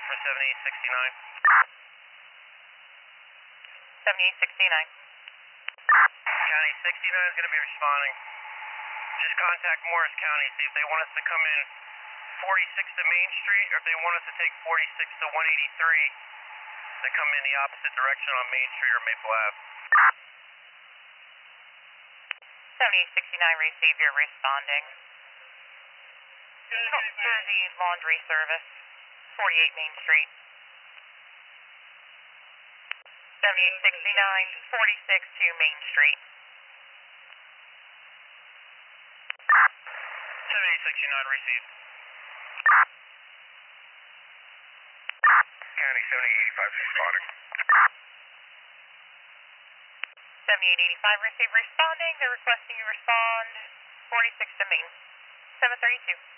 for 7869. 7869. County 69 is going to be responding. Just contact Morris County, see if they want us to come in 46 to Main Street, or if they want us to take 46 to 183 to come in the opposite direction on Main Street or Maple Ave. 7869, receive your responding. North Jersey Laundry Service, 48 Main Street. 7869, 46 to Main Street. 7869, received. County 7885 responding. 7885, receive responding. They're requesting you respond 46 to Main. 732.